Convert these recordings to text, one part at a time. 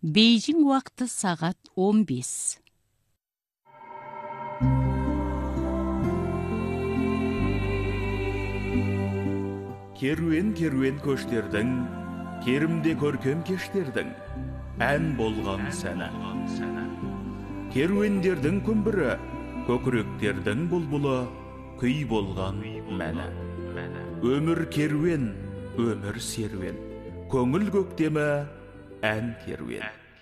Бейжің уақыты сағат 15. Керуен көштердің, керімде көркем кештердің, ән болған сәні. Керуендердің күмбірі, көкіректердің бұлбұлы, күй болған мәні. Өмір керуен, өмір серуен, көңіл көктемі, ән керуен.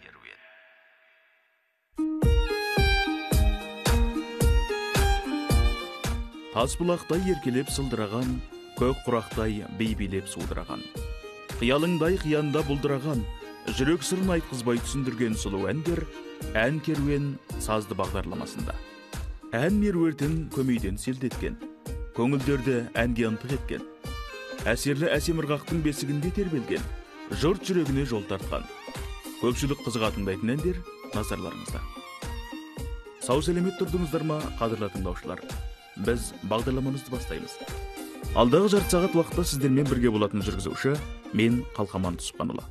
Тасбұлақтай еркелеп сылдыраған, көк құрақтай бейбелеп судыраған. Қиялыңдай қиянда бұлдыраған, жүрек сырын айтқызбай түсіндірген сұлу әндер ән керуен сазды бағдарламасында. Ән меруертін көмейден селдеткен, көңілдерді әнге ынтық еткен, әсерлі әсем ырғақтың бесігінде тербелген, жұрт жүрегіне жол тартқан. Көпшілік қызыға тыңдайтын әндер назарларыңызда. Сау сәлемет тұрдыңыздар ма, қадірлі тыңдаушылар? Біз бағдарламамызды бастаймыз. Алдағы жарты сағат уақытта сіздермен бірге болатын жүргізуші мен Қалқаман Тұспанұлы.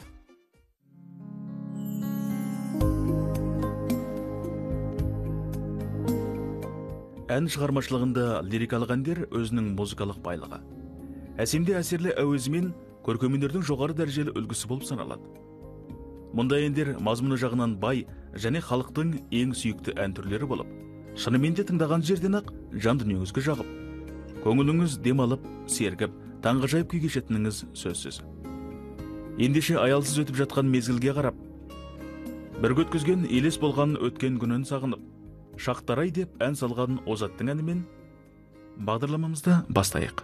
Ән шығармашылығында лирикалық әндер өзінің музыкалық байлығы. Әсемде әсерлі әуезімен көркемөнердің жоғары дәрежелі үлгісі болып саналады. Мұндай әндер мазмұны жағынан бай және халықтың ең сүйікті ән түрлері болып, шынымен де тыңдаған жерден ақ жан дүниеңізге жағып, көңіліңіз демалып, сергіп, таңғажайып күй кешетініңіз сөзсіз. Ендеше аялсыз өтіп жатқан мезгілге қарап, бірге өткізген елес болған өткен күнін сағынып, шақтарай деп ән салған Озаттың әнімен бағдарламамызды бастайық.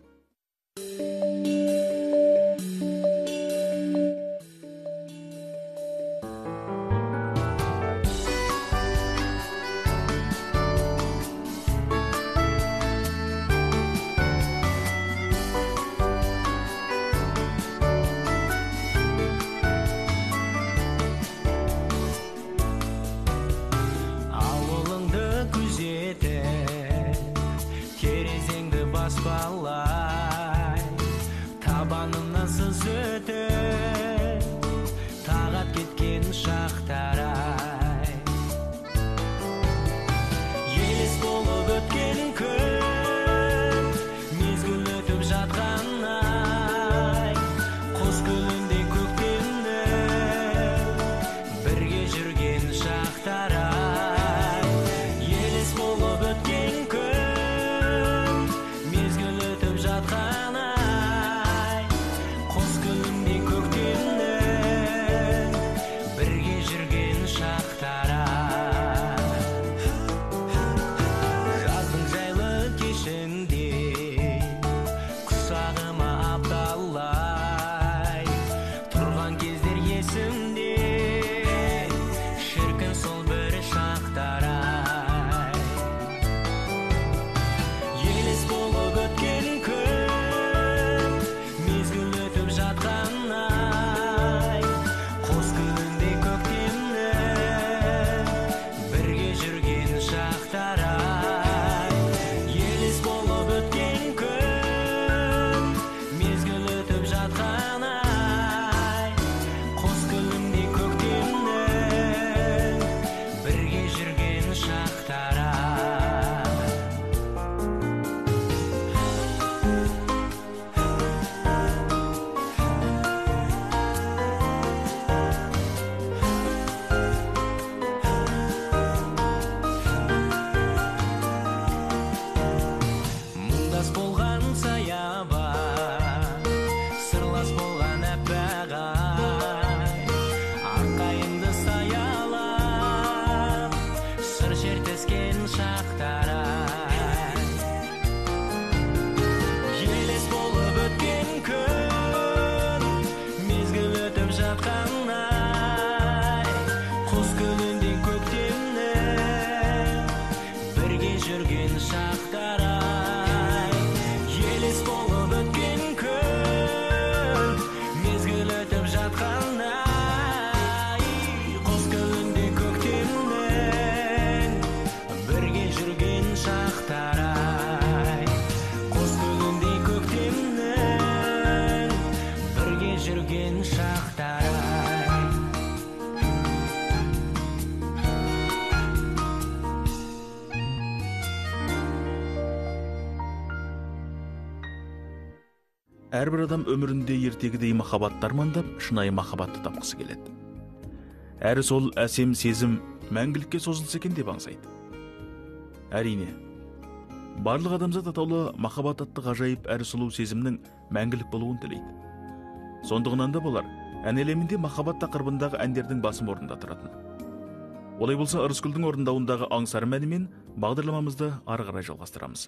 Табанымнан сыз өтіп, тағат кеткен шақтарай. Елес болып өткен күн, мезгіл өтіп жатқанай. Құс күліндей көктемді, бірге жүрген шақтарай. Елес болып өткен күн, мезгіл өтіп жатқанай. Birge жүрген шақ Әрбір адам өмірінде ертегідей махаббатты армандап, шынайы махаббатты тапқысы келеді. Әрі сол әсем сезім мәңгілікке созылса екен деп аңсайды. Әрине, барлық адамзат атаулы махаббат атты ғажайып әрі сұлу сезімнің мәңгілік болуын тілейді. Сондығынан да болар, ән әлемінде махаббат тақырыбындағы әндердің басым орында тұратын. Олай болса, Ырысгүлдің орындауындағы аңсарым әнімен бағдарламамызды ары қарай жалғастырамыз.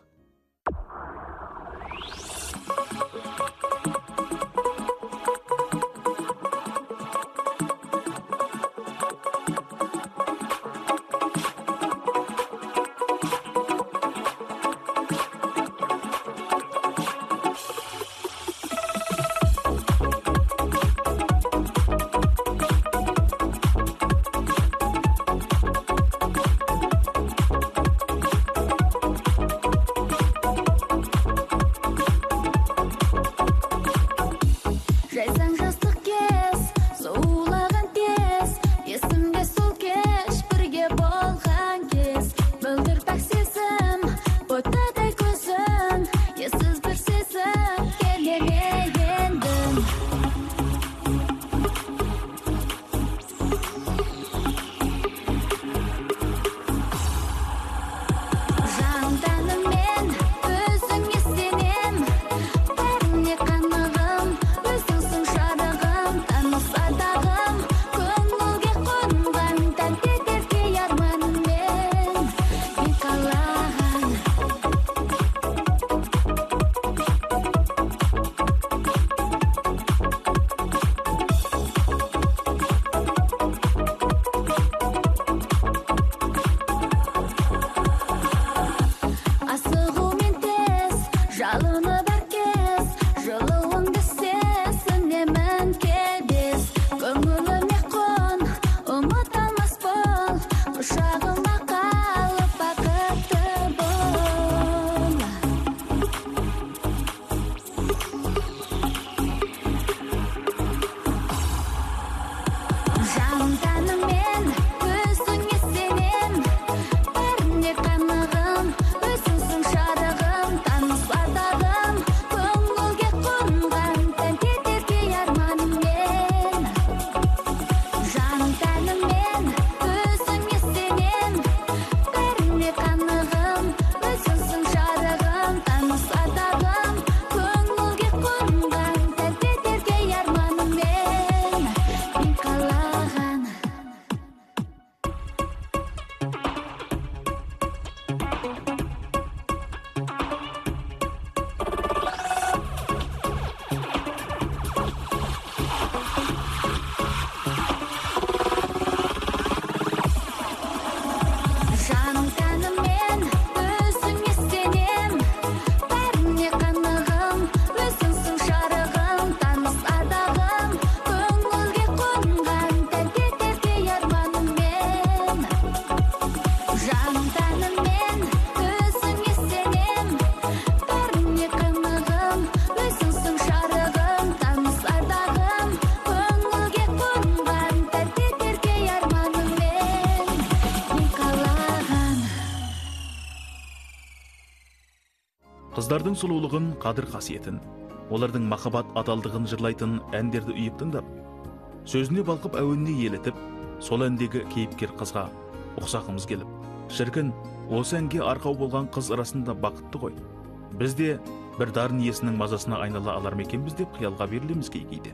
Қыздардың сұлулығын, қадір қасиетін, олардың махаббат адалдығын жырлайтын әндерді үйіп тыңдап, сөзіне балқып әуеніне елітіп, сол әндегі кейіпкер қызға ұқсағымыз келіп, шіркін, осы әнге арқау болған қыз арасында бақытты ғой. Біз де бір дарын иесінің мазасына айнала алар ма екенбіз деп қиялға берілеміз кейде.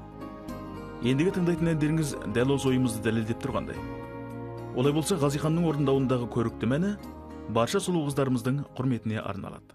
Ендігі тыңдайтын әндеріңіз дәл осы ойымызды дәлелдеп тұрғандай. Олай болса, Ғазиханның орындауындағы көрікті мәні барша сұлу қыздарымыздың құрметіне арналады.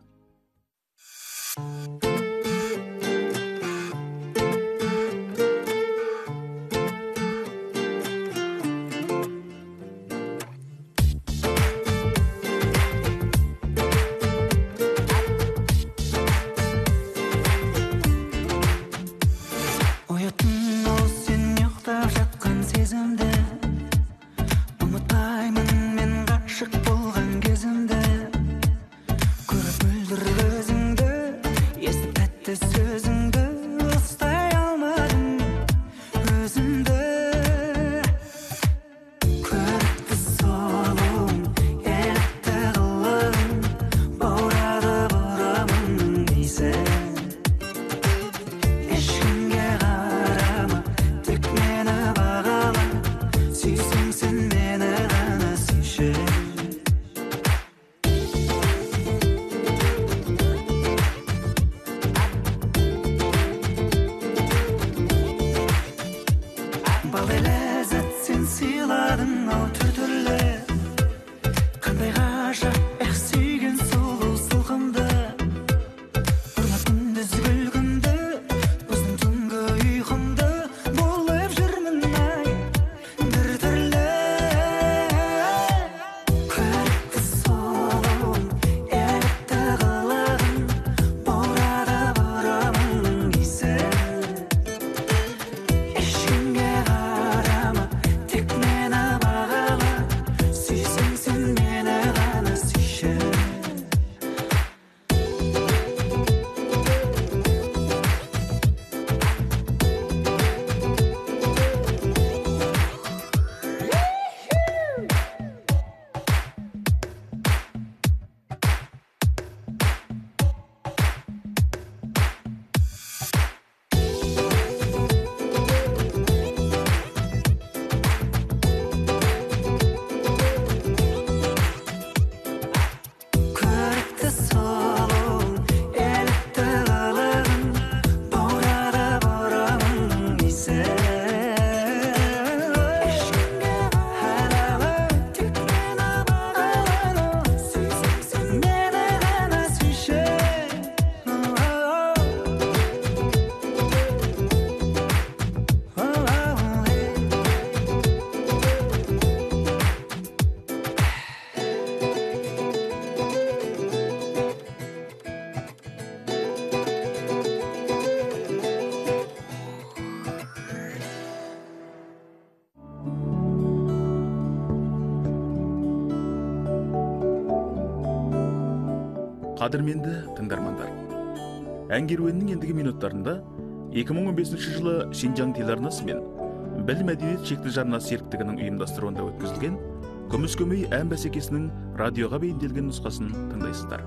Қадірменді тыңдармандар, ән керуенінің ендігі минуттарында 2015 жылы Шинжаң телеарнасы мен Білім мәдениет шекті жарна серіктігінің ұйымдастыруында өткізілген Күміс көмей ән бәсекесінің радиоға бейімделген нұсқасын тыңдайсыздар.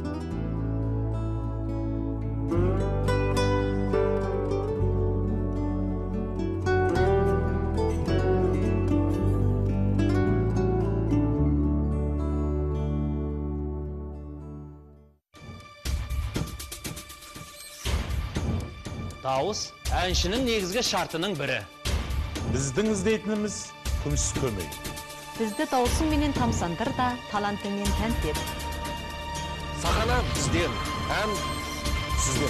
Дауыс әншінің негізгі шартының бірі. Біздің іздейтініміз күміс көмей. Бізді дауысың менен тамсандыр да, талантыңмен тәнтер. Сахана бізден, ән сізден.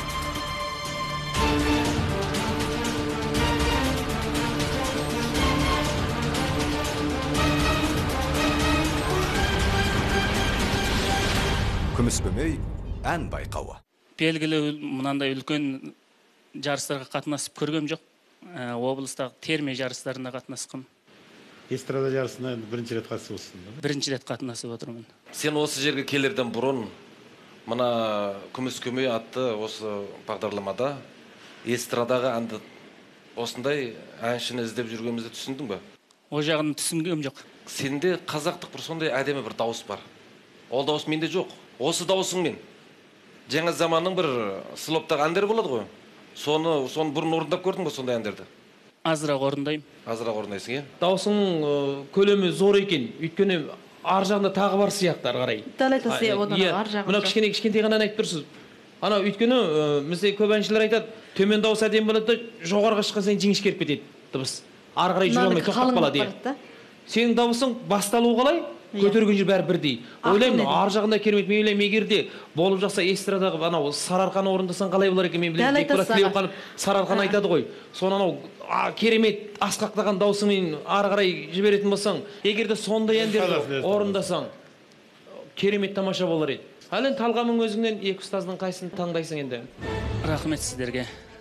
Күміс көмей ән байқауы. Белгілі мынандай үлкен жарыстарға қатынасып көргем жоқ. Облыстағы терме жарыстарына қатынасқым. Эстрада жарысына бірінші рет қатысып отырсың ба? Бірінші рет қатынасып отырмын. Сен осы жерге келерден бұрын мына күміс көмей атты осы бағдарламада эстрадаға әнді осындай әншіні іздеп жүргенімізді түсіндің бе? О жағын түсінгем жоқ. Сенде қазақтық бір сондай әдемі бір дауыс бар. Ол дауыс менде жоқ. Осы даусыңмен жаңа заманның бір слоптағы әндер болады ғой. Соны бұрын орындап көрдің бе сондай әндерді? Азырақ орындаймын. Азырақ орындайсың, е? Даусың көлемі зор екен, өйткені ар жағында тағы бар сияқты ары қарай. Дәл айтасыз, одан ар жағы. Мына кішкентай ғана айтып тұрсыз. Ана өйткені бізде көп әншілер айтады, төмен дауыс әдемі болады, жоғарыға шыққан сайын жіңішкеріп кетеді дыбыс. Ары қарай жүре алмай тоқтап қалады дейді. Сенің дауысың басталуы қалай? Көтерген жер бәрі бірдей. Ойлаймын, ар жағында керемет. Мен ойлаймын, егер де болып жақса эстрадаға анау Сарыарқаны орындасаң қалай болар екен? Мен білемін, Бекболат Тілеуқанов Сарыарқаны айтады ғой. Соны анау керемет асқақтаған даусыңмен ары қарай жіберетін болсаң, егер де сондай әндерді орындасаң, керемет тамаша болар еді. Әлен талғамың өзіңнен екі ұстаздың қайсысын таңдайсың енді? Рахмет сіздерге.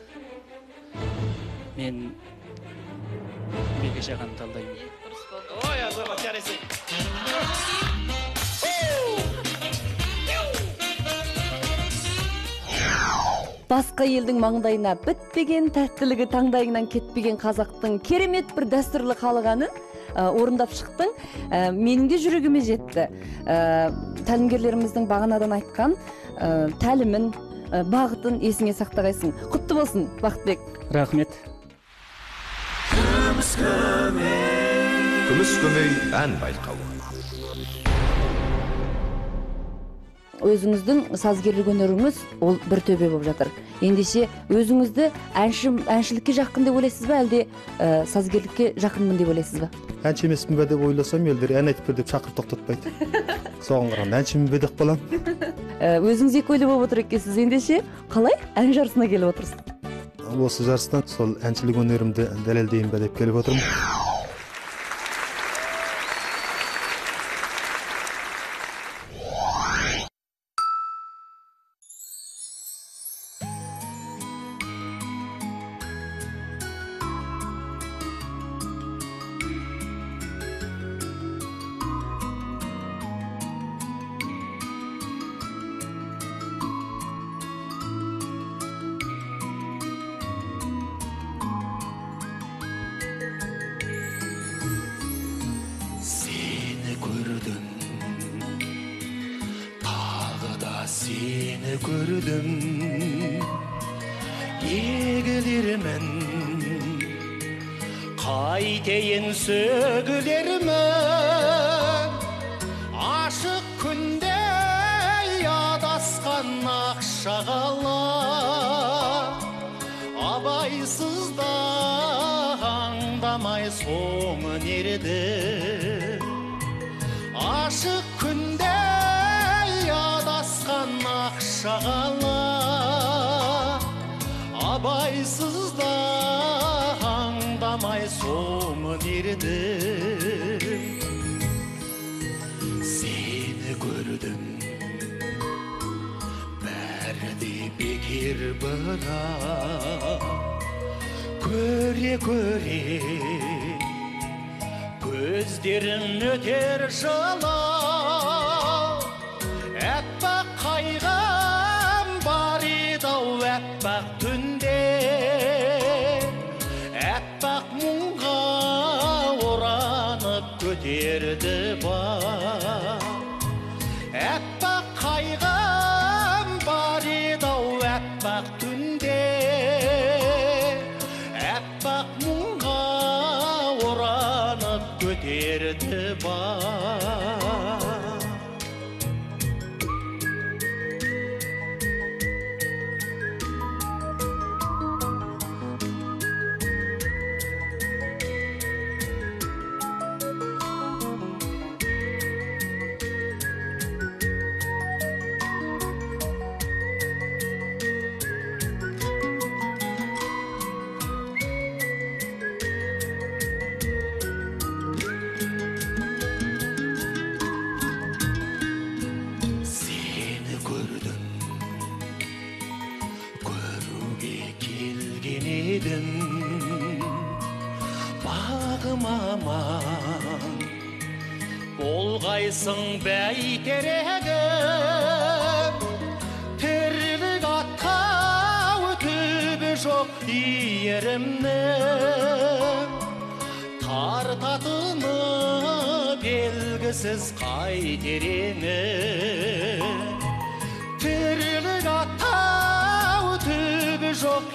Мен Бекеш ағаны талдаймын. Ой, азамат, жарайсың. Басқа елдің маңдайына бітпеген тәттілігі таңдайыңнан кетпеген қазақтың керемет бір дәстүрлі халық әнін орындап шықтың. Менің де жүрегіме жетті. Тәлімгерлеріміздің бағанадан айтқан тәлімін, бағытын есіңе сақтағайсың. Құтты болсын, Бақытбек. Рахмет. Күміс көмей ән байқауы. Өзіңіздің сазгерлік өнеріңіз ол бір төбе болып жатыр. Ендеше өзіңізді әншілікке жақын деп ойлайсыз ба, әлде сазгерлікке жақынмын деп ойлайсыз ба? Әнші емеспін бе деп ойласам, елдер ән айтып бер деп шақырып тоқтатпайды. Соған қарағанда әншімін бе деп қалам. Өзіңіз екі ойлы болып отыр екенсіз. Ендеше қалай ән жарысына келіп отырсыз? Осы жарыстан сол әншілік өнерімді дәлелдейін бе деп келіп отырмын. Seni gördüm, egilirmen, kayteyin sögülirmen, aşık günde yadaskan akşağala, abaysızda andamay soğun erdi, aşık günde akşağala, abaysızda andamay soğun erdi. Seni gördüm, berdi bekir bana, göre göre, gözlerin öter jala, etme kayga әппақ түнде әппақ мұңға оранып көтерді бар әппақ қайғам бар еді-ау әппақ түнде әппақ мұңға оранып көтерді бар мамам болғайсың бәйтерегім тірлік атқа түбі жоқ иірімнің тартатыны белгісіз қай тереңі тірлік атқа түбі жоқ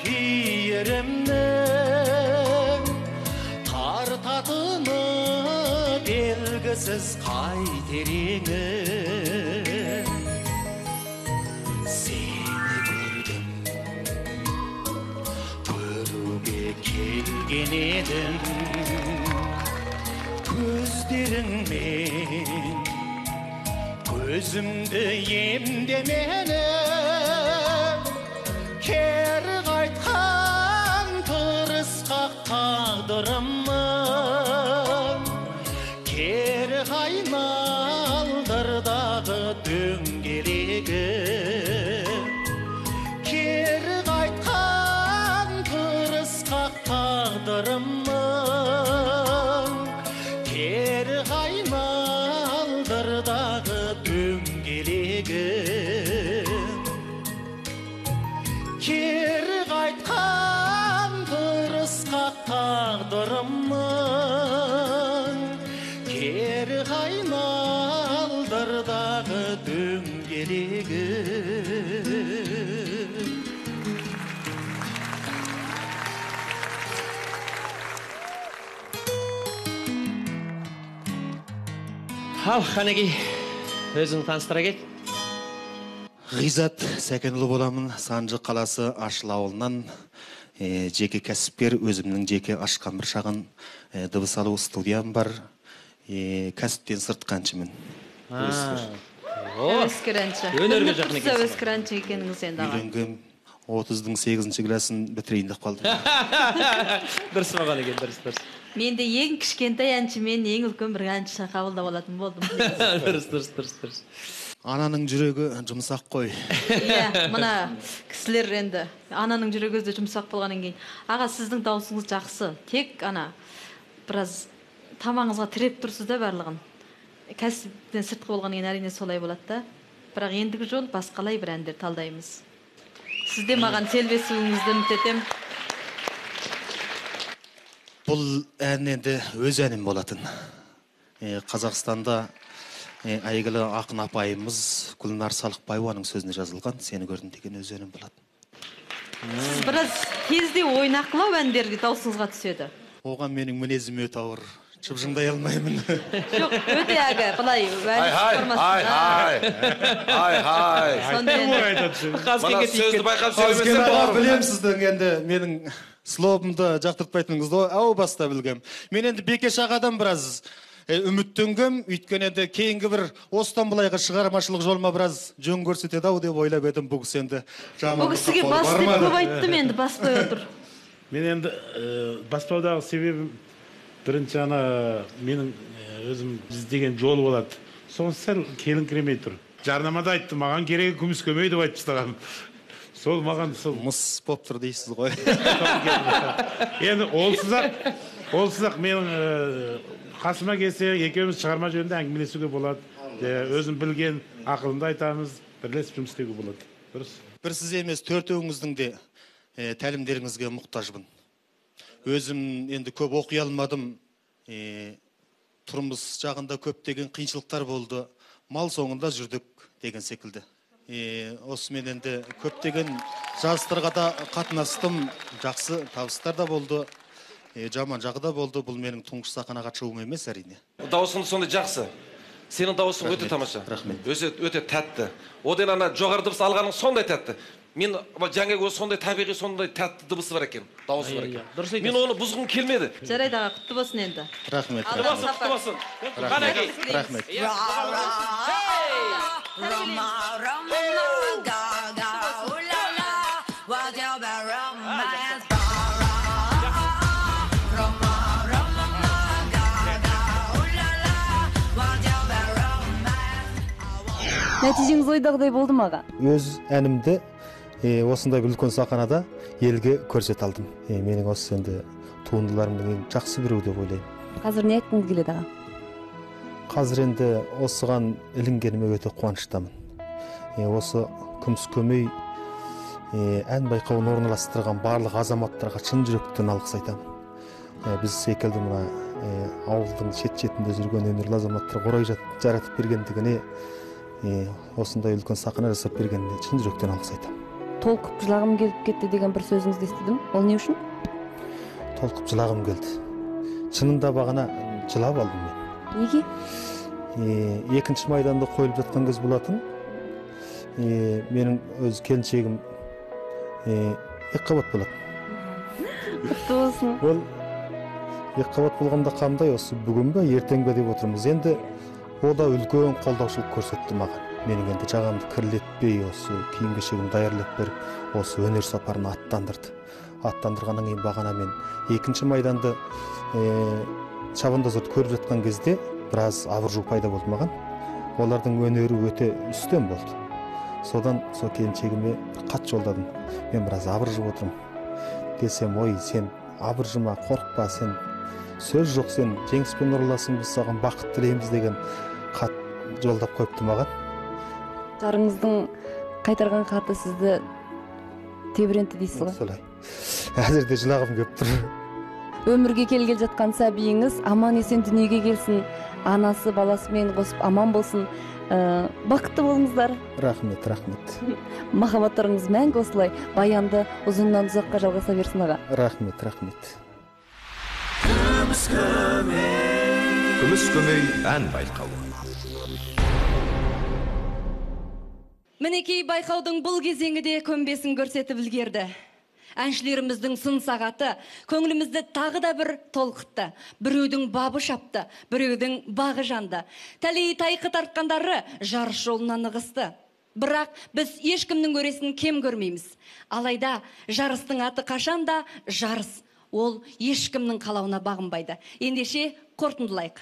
иірімнің тартатыны белгісіз қай тереңі сені көрдім көруге келген едім көздеріңмен көзімді емдеменің кері қайтқан тырысқақ тағдырымның кері қайналдырдағы дөңгелегі кері қайтқан тырысқақ тағдырымның кері қайналдырдағы дөңгелегі кері қайтқан тырысқақ тағдырымның кері қайналдырдағы дөңгелегі ал қанекей өзің таныстыра кет. Ғизат Сәкенұлы боламын, Санжы қаласы Ашыл ауылынан. Жеке кәсіпкер, өзімнің жеке ашқан бір шағын дыбыс алу студиям бар. Кәсіптен сыртқы әншімін. Өскір әнші. Өнерге жақын екенсіз. Өскір әнші екеніңіз енді аға. Үйленгем 30-ның 8-ші класын бітірейін деп қалдым. Дұрыс маған екен, дұрыс. Менде ең кішкентай әншімен ең үлкен бір әнші қабылдап алатын болдым. Дұрыс. Ананың жүрегі жұмсақ қой. Иә, мына кісілер енді ананың жүрегі өзі жұмсақ болғаннан кейін. Аға, сіздің даусыңыз жақсы. Тек біраз тамағыңызға тіреп тұрсыз да барлығын. Кәсіптен сыртқы болғаннан кейін әрине солай болады да. Бірақ ендігі жол басқалай бір әндер талдаймыз. Сізде маған селбесуіңізді үміт етем. Бұл ән енді өз әнім болатын. Қазақстанда әйгілі ақын апайымыз Гүлнар Салықбаеваның сөзіне жазылған «Сені көрдім» деген өз әнім болатын. Сіз біраз кезде ойнақылау әндерге даусыңызға түседі. Оған менің мінезім өте ауыр. Шыбжыңдай алмаймын. Жоқ, өте әгі, бұлай білем сіздің енді менің слобымды жақтыртпайтыныңызды әу баста білгем. Мен енді Бекеш ағадан біраз үміттенгем, өйткені енді кейінгі бір осыдан бұлайға шығармашылық жолыма біраз жөн көрсетеді ау деп ойлап едім. Бұл кісі енді бұл кісіге бас деп көп айттым, енді баспай отыр. Мен енді баспаудағы себебім бірінші менің өзім іздеген жол болады. Соны сәл келіңкіремей тұр. Жарнамада айтты, маған керегі күміс көмей деп айтып тастаған. Сол маған сол мыс боп тұр дейсіз ғой. Енді олсыз-ақ менің қасыма келсе, екеуміз шығарма жөнінде әңгімелесуге болады. Өзім білген ақылымды айтамыз, бірлесіп жұмыс істеуге болады. Дұрыс. Бір сіз емес, төртеуіңіздің де тәлімдеріңізге мұқтажбын. Өзім енді көп оқи алмадым. Тұрмыс жағында көптеген қиыншылықтар болды. Мал соңында жүрдік деген секілді. Осымен енді көптеген жарыстарға да қатынастым. Жақсы табыстар да болды. Жаман жағы да болды. Бұл менің тұңғыш сахнаға шығуым емес, әрине. Дауысың сондай жақсы. Сенің дауысың өте тамаша. Рахмет. Өте тәтті. Одан ана жоғары дыбыс алғаның сондай тәтті. Мен жаңағы сондай табиғи сондай тәтті дыбысы бар екен, дауысы бар екен. Мен оны бұзғым келмеді. Жарайды аға, құтты болсын енді. Рахмет. Құтты болсын. Рахмет. Нәтижеңіз ойдағыдай болды ма аға? Өз әнімді осындай үлкен сахнада елге көрсете алдым. Менің осы енді туындыларымның ең жақсы біреу деп ойлаймын. Қазір не айтқыңыз келеді аға? Қазір енді осыған ілінгеніме өте қуаныштамын. Осы күміс көмей ән байқауын орналастырған барлық азаматтарға шын жүректен алғыс айтамын. Біз секілді мына ауылдың шет-шетінде жүрген өнерлі азаматтарға орай жаратып бергендігіне, осындай үлкен сахна жасап бергеніне шын жүректен алғыс айтамын. Толқып жылағым келіп кетті деген бір сөзіңізді естідім. Ол не үшін? Толқып жылағым келді. Шынында бағана жылап алдым мен. Неге? Екінші майданда қойылып жатқан кез болатын. Менің өз келіншегім екіқабат болады. Құтты болсын. Ол екіқабат болғанда қандай, осы бүгін бе, ертең бе деп отырмыз. Енді о да үлкен қолдаушылық көрсетті маған. Менің енді жағамды кірлетпей, осы киім кешегімді даярлап беріп, осы өнер сапарына аттандырды. Аттандырғаннан кейін бағана мен екінші майданды шабандозды көріп жатқан кезде біраз абыржу пайда болды маған. Олардың өнері өте үстем болды. Содан сол келіншегіме хат жолдадым. Мен біраз абыржып отырмын. Десем, ой, сен абыржыма, қорықпа, сен сөз жоқ, сен жеңіспен ораласың, біз саған бақыт тілейміз деген хат жолдап қойыпты маған. Жарыңыздың қайтарған хаты сізді тебірентті дейсіз ғой? Солай. Әзірде жылағым келіп тұр. Өмірге келгел жатқан сәбиіңіз аман есен дүниеге келсін, анасы баласымен қосып аман болсын, бақытты болыңыздар. Рахмет, рахмет. Махаббаттарыңыз мәңгі осылай баянды ұзыннан ұзаққа жалғаса берсін аға. Рахмет, рахмет. Күміс көмей ән байқауы. Мінекей байқаудың бұл кезеңі де көмбесін көрсетіп үлгерді. Әншілеріміздің сын сағаты көңілімізді тағы да бір толқытты. Біреудің бабы шапты, біреудің бағы жанды. Тәлей тайқы тартқандары жарыс жолынан ығысты. Бірақ біз ешкімнің өресін кем көрмейміз. Алайда жарыстың аты қашанда жарыс. Ол ешкімнің қалауына бағынбайды. Ендеше қорытындылайық.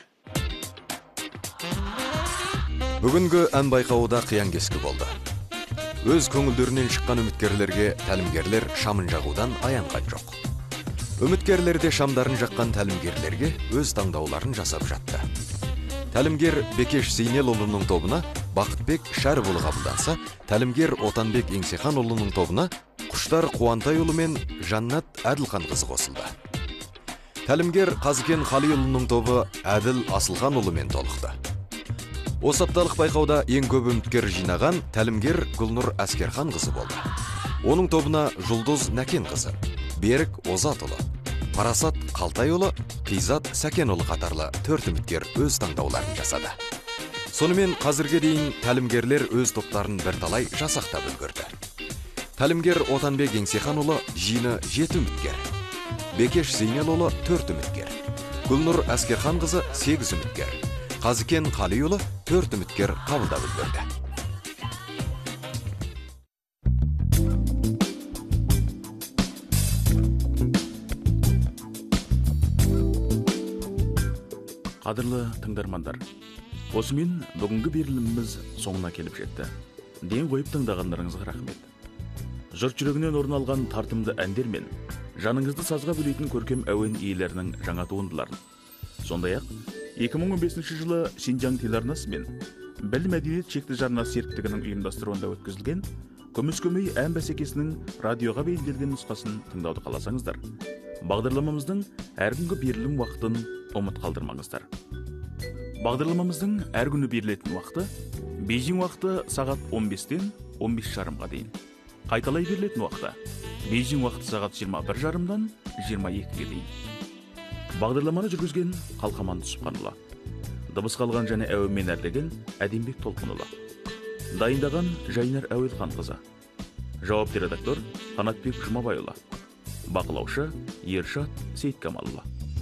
Бүгінгі ән байқауында қиян-кескі болды. Өз көңілдерінен шыққан үміткерлерге тәлімгерлер шамын жағудан аянған жоқ. Үміткерлерде шамдарын жаққан тәлімгерлерге өз таңдауларын жасап жатты. Тәлімгер Бекеш Зейнелұлының тобына Бақытбек Шәріпұлы қабылданса, тәлімгер Отанбек Еңсеханұлының тобына Құштар Қуантайұлы мен Жаннат Әділханқызы қосылды. Тәлімгер Қазыкен Қалиұлының тобы Әділ Асылханұлымен толықты. Осы апталық байқауда ең көп үміткер жинаған тәлімгер Гүлнұр Әскерханқызы болды. Оның тобына Жұлдыз Нәкенқызы, Берік Озатұлы, Парасат Қалтайұлы, Қизат Сәкенұлы қатарлы 4 үміткер өз таңдауларын жасады. Сонымен қазірге дейін тәлімгерлер өз топтарын бірталай жасақтап үлгерді. Тәлімгер Отанбек Еңсеханұлы жиыны 7 үміткер, Бекеш Зейнелұлы 4 үміткер, Гүлнұр Әскерханқызы 8 үміткер, Қазыкен Қалиұлы 4 үміткер қабылдап үлгерді. Қадірлі тыңдармандар, осымен бүгінгі беріліміміз соңына келіп жетті. Ден қойып тыңдағандарыңызға рахмет. Жұрт жүрегінен орын алған тартымды әндер мен жаныңызды сазға бөлейтін көркем әуен иелерінің жаңа туындыларын. Сондай-ақ 2015 жылы Шинжаң телеарнасы мен Білім мәдениет шекті жарнасы серіктігінің ұйымдастыруында өткізілген күміс көмей ән бәсекесінің радиоға бейімделген нұсқасын тыңдауды қаласаңыздар, бағдарламамыздың әр күнгі берілім уақытын ұмыт қалдырмаңыздар. Бағдарламамыздың әр күні берілетін уақыты Бейжің уақыты сағат 15-тен 15:30-ға дейін. Қайталай берілетін уақыты Бейжің уақыты сағат 21:30-дан 22-ге дейін. Бағдарламаны жүргізген Қалқаман Түсіпханұлы, дыбыс қалған және әуенмен әрлеген Әдембек Толқынұлы, дайындаған Жайнар Әуелханқызы, жауапты редактор Қанатбек Жұмабайұлы, бақылаушы Ершат Сейткамалұлы.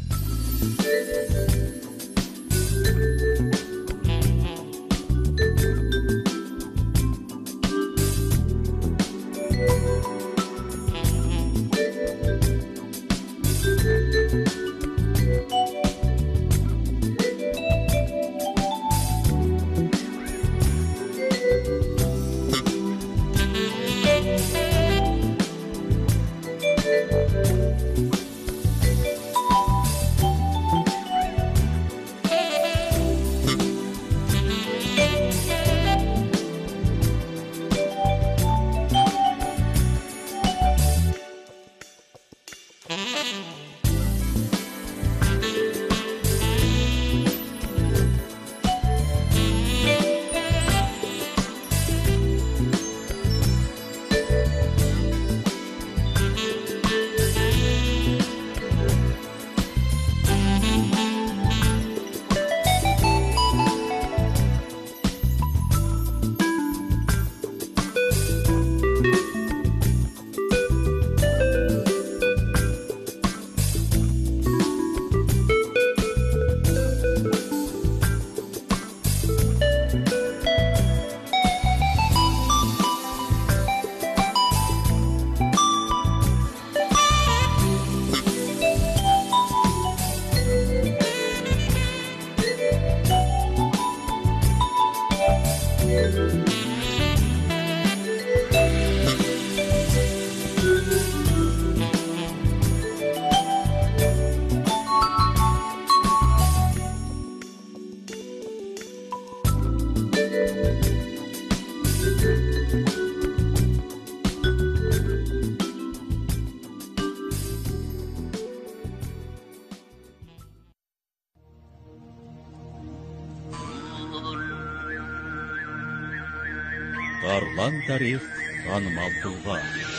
Арлан тарих танымал тұлға.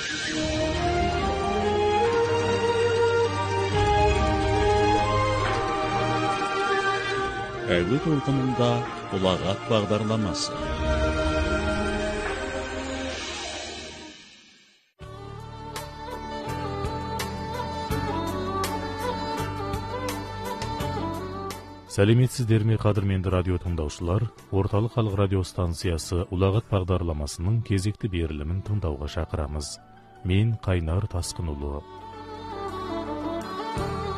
Әуе толқынында ұлағат бағдарламасы. Сәлеметсіздер ме, қадірменді радио тыңдаушылар? Орталық халық радио станциясы ұлағат бағдарламасының кезекті берілімін тыңдауға шақырамыз. Мен Қайнар Тасқынұлы.